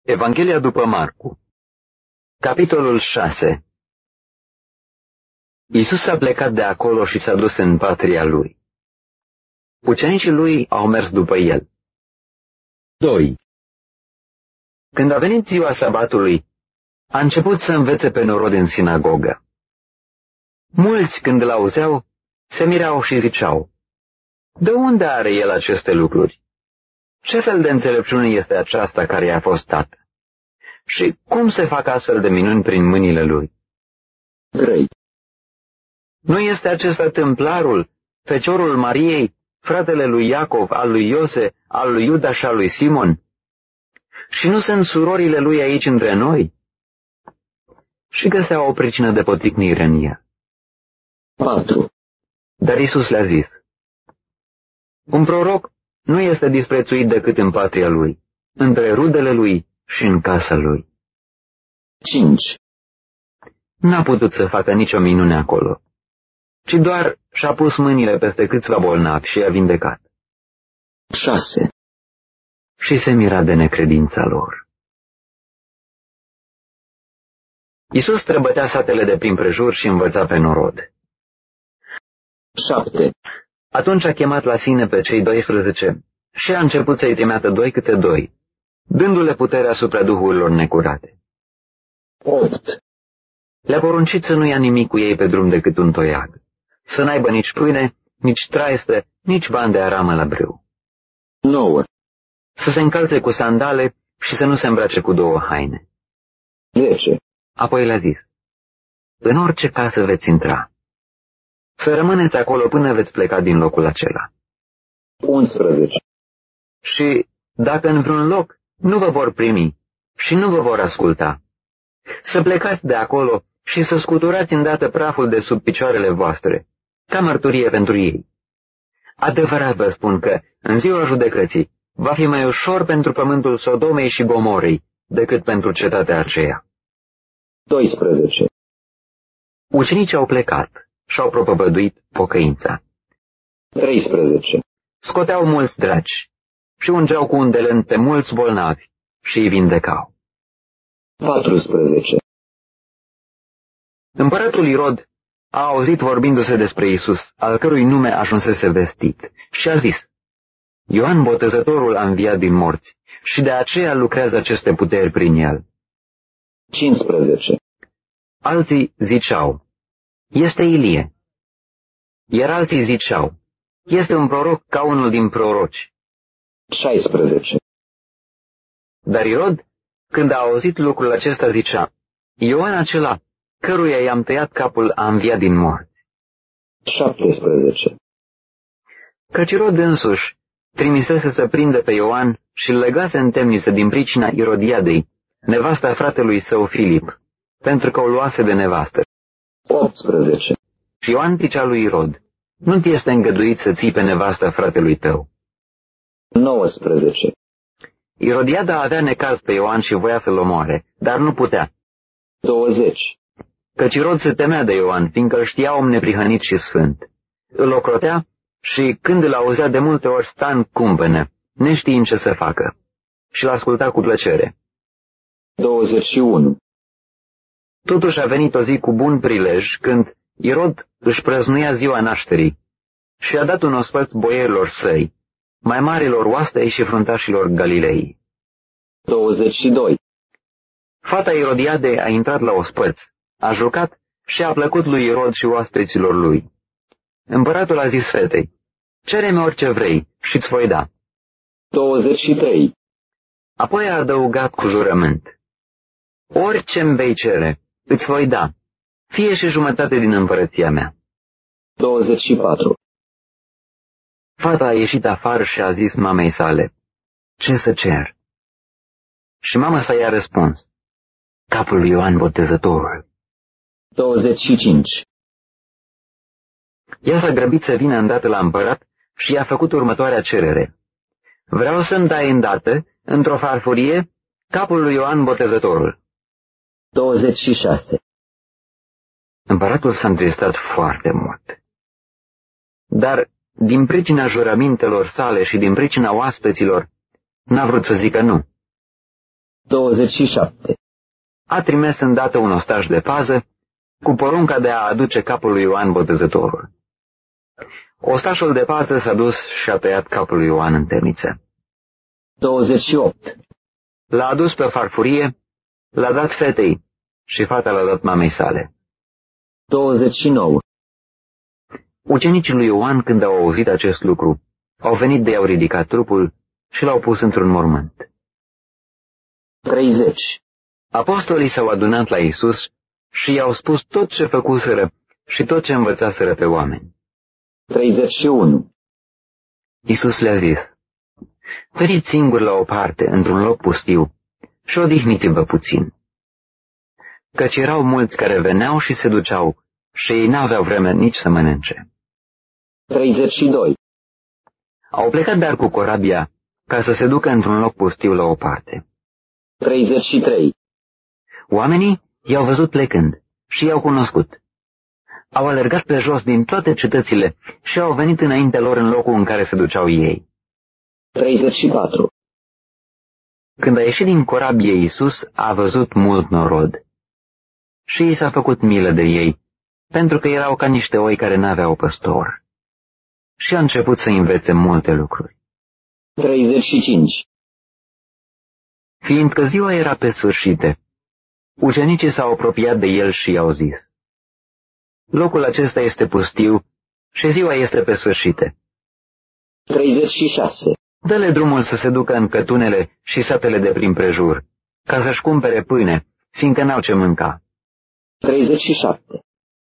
Evanghelia după Marcu, capitolul 6. Iisus a plecat de acolo și s-a dus în patria lui. Ucenicii lui au mers după el. 2. Când a venit ziua sabatului, a început să învețe pe norod în sinagogă. Mulți, când îl auzeau, se mirau și ziceau: de unde are el aceste lucruri? Ce fel de înțelepciune este aceasta care i-a fost dată? Și cum se fac astfel de minuni prin mâinile lui? 3. Nu este acesta tâmplarul, feciorul Mariei, fratele lui Iacov, al lui Iose, al lui Iuda și al lui Simon? Și nu sunt surorile lui aici între noi? Și găseau o pricină de poticnire în ea. 4. Dar Iisus le-a zis: un proroc nu este disprețuit decât în patria lui, între rudele lui și în casa lui. 5. N-a putut să facă nicio minune acolo, ci doar și-a pus mâinile peste câțiva bolnavi și i-a vindecat. 6. Și se mira de necredința lor. Iisus străbătea satele de prin prejur și învăța pe norod. 7. Atunci a chemat la sine pe cei 12 și a început să-i trimeată 2 câte 2, dându-le putere asupra duhurilor necurate. 8. Le-a poruncit să nu ia nimic cu ei pe drum decât un toiag, să n-aibă nici pâine, nici traiste, nici bani de aramă la brâu. 9. Să se încalțe cu sandale și să nu se îmbrace cu 2 haine. 10. Apoi le-a zis: în orice casă veți intra, să rămâneți acolo până veți pleca din locul acela. 11. Și dacă în vreun loc nu vă vor primi și nu vă vor asculta, să plecați de acolo și să scuturați îndată praful de sub picioarele voastre, ca mărturie pentru ei. Adevărat vă spun că, în ziua judecății, va fi mai ușor pentru pământul Sodomei și Gomorei decât pentru cetatea aceea. 12. Ucenicii au plecat și-au propovăduit pocăința. 13. Scoteau mulți draci și ungeau cu un de lemn pe mulți bolnavi și îi vindecau. 14. Împăratul Irod a auzit vorbindu-se despre Iisus, al cărui nume ajunsese vestit, și a zis: Ioan Botezătorul a înviat din morți și de aceea lucrează aceste puteri prin el. 15. Alții ziceau: este Ilie. Iar alții ziceau: este un proroc ca unul din proroci. 16. Dar Irod, când a auzit lucrul acesta, zicea: Ioan acela, căruia i-am tăiat capul, a înviat din morți. 17. Căci Irod însuși trimisese să prindă pe Ioan și îl legase în temniță din pricina Irodiadei, nevasta fratelui său Filip, pentru că o luase de nevastă. 18. Și Ioan zicea lui Irod: nu ți este îngăduit să ții pe nevasta fratelui tău. 19. Irodiada avea necaz pe Ioan și voia să-l omoare, dar nu putea. 20. Căci Irod se temea de Ioan, fiindcă îl știa om neprihănit și sfânt. Îl ocrotea și, când îl auzea, de multe ori sta în cumpănă, neștiind ce să facă, și l-asculta cu plăcere. 21. Totuși a venit o zi cu bun prilej, când Irod își prăznuia ziua nașterii și a dat un ospăț boierilor săi, mai marilor oastei și fruntașilor Galilei. 22. Fata Irodiadei a intrat la ospăț, a jucat și a plăcut lui Irod și oaspeților lui. Împăratul a zis fetei: cere-mi orice vrei și-ți voi da. 23. Apoi a adăugat cu jurământ: orice-mi vei cere, îți voi da, fie și jumătate din împărăția mea. 24. Fata a ieșit afară și a zis mamei sale: ce să cer? Și mama sa i-a răspuns: capul lui Ioan Botezătorul. 25. Ea s-a grăbit să vină îndată la împărat și i-a făcut următoarea cerere: vreau să-mi dai îndată, într-o farfurie, capul lui Ioan Botezătorul. 26. Împăratul s-a întristat foarte mult. Dar, din pricina jurămintelor sale și din pricina oaspeților, n-a vrut să zică nu. 27. A trimis îndată un ostaș de pază cu porunca de a aduce capul lui Ioan Botezătorul. Ostașul de pază s-a dus și a tăiat capul lui Ioan în temniță. 28. L-a adus pe farfurie, l-a dat fetei și fata l-a dat mamei sale. 29. Ucenicii lui Ioan, când au auzit acest lucru, au venit de i-au ridicat trupul și l-au pus într-un mormânt. 30. Apostolii s-au adunat la Iisus și i-au spus tot ce făcuseră și tot ce învățaseră pe oameni. 31. Iisus le-a zis: Feriți singuri la o parte, într-un loc pustiu, și odihniți-vă puțin. Căci erau mulți care veneau și se duceau și ei n-aveau vreme nici să mănânce. 32. Au plecat dar cu corabia ca să se ducă într-un loc pustiu la o parte. 33. Oamenii i-au văzut plecând și i-au cunoscut. Au alergat pe jos din toate cetățile și au venit înaintea lor în locul în care se duceau ei. 34. Când a ieșit din corabie, Iisus a văzut mult norod și i s-a făcut milă de ei, pentru că erau ca niște oi care n-aveau păstor. Și a început să învețe multe lucruri. 35. Fiindcă ziua era pe sfârșite, ucenicii s-au apropiat de el și i-au zis: Locul acesta este pustiu și ziua este pe sfârșite. 36. Dă-le drumul să se ducă în cătunele și satele de prin prejur, ca să-și cumpere pâine, fiindcă n-au ce mânca. 37.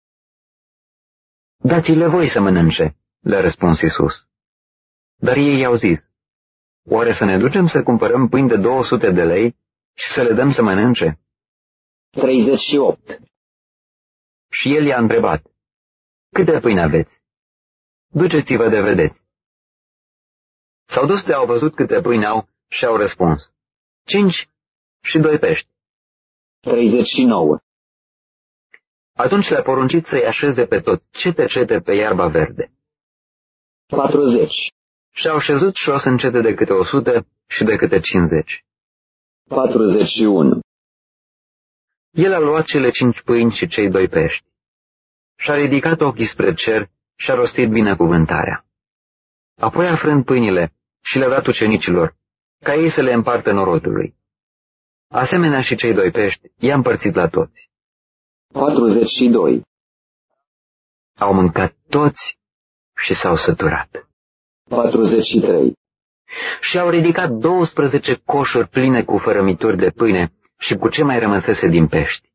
Dați-le voi să mănânce, le-a răspuns Iisus. Dar ei i-au zis: Oare să ne ducem să cumpărăm pâini de 200 de lei și să le dăm să mănânce? 38. Și el i-a întrebat: Câte pâini aveți? Duceți-vă de vedeți. S-au dus de au văzut câte pâini au și au răspuns: 5 și 2 pești. 39. Atunci le-a poruncit să-i așeze pe toți, cete pe iarba verde. 40. Și au șezut jos în cete de câte 100 și de câte 50. 41. El a luat cele 5 pâini și cei 2 pești. Și-a ridicat ochii spre cer și a rostit binecuvântarea. Apoi a frânt pâinile și le-a dat ucenicilor, ca ei să le împartă norodului. Asemenea și cei 2 pești i-a împărțit la toți. 42. Au mâncat toți și s-au săturat. 43. Și au ridicat 12 coșuri pline cu fărămituri de pâine și cu ce mai rămăsese din pești.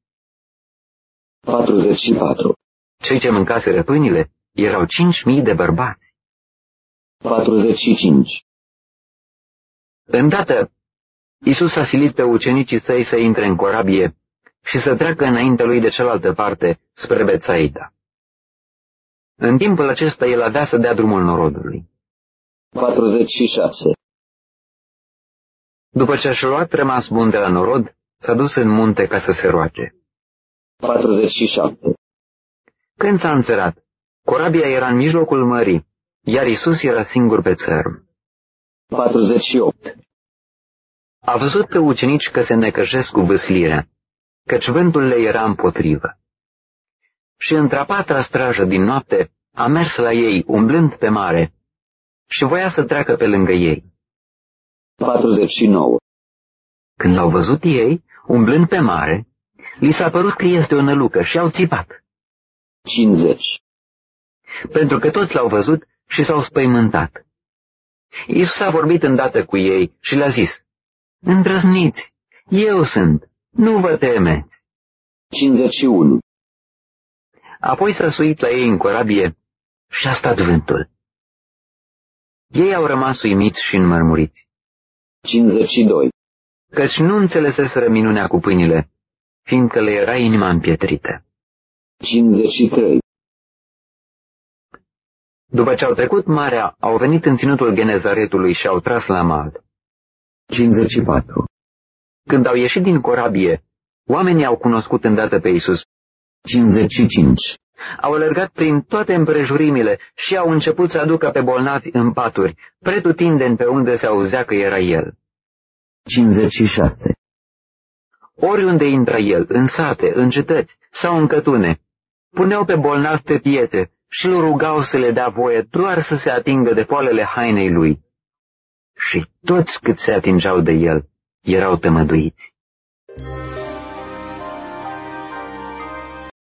44. Cei ce mâncaseră pâinile erau 5.000 de bărbați. 45. Îndată, Iisus a silit pe ucenicii săi să intre în corabie și să treacă înaintea lui de cealaltă parte, spre Betsaida. În timpul acesta el avea să dea drumul norodului. 46. După ce a luat rămas bun de la norod, s-a dus în munte ca să se roage. 47. Când s-a înțerat, corabia era în mijlocul mării, iar Iisus era singur pe țărm. 48. A văzut pe ucenici că se necăjesc cu vâslirea, căci vântul le era împotrivă. Și într-a patra strajă din noapte a mers la ei, umblând pe mare, și voia să treacă pe lângă ei. 49. Când l-au văzut ei, umblând pe mare, li s-a părut că este o nălucă și au țipat. 50. Pentru că toți l-au văzut și s-au spăimântat. Iisus a vorbit îndată cu ei și le-a zis: Îndrăzniți, eu sunt, nu vă temeți. 51. Apoi s-a suit la ei în corabie și a stat vântul. Ei au rămas uimiți și înmărmuriți, 52. căci nu înțeleseseră minunea cu pâinile, fiindcă le era inima împietrită. 53. După ce au trecut marea, au venit în ținutul Genezaretului și au tras la mal. 54. Când au ieșit din corabie, oamenii au cunoscut îndată pe Iisus. 55. Au alergat prin toate împrejurimile și au început să aducă pe bolnavi în paturi, pretutindeni pe unde se auzea că era el. 56. Oriunde intra el, în sate, în cetăți sau în cătune, puneau pe bolnav pe piețe și îl rugau să le dea voie doar să se atingă de poalele hainei lui. Și toți cât se atingeau de el erau tămăduiți.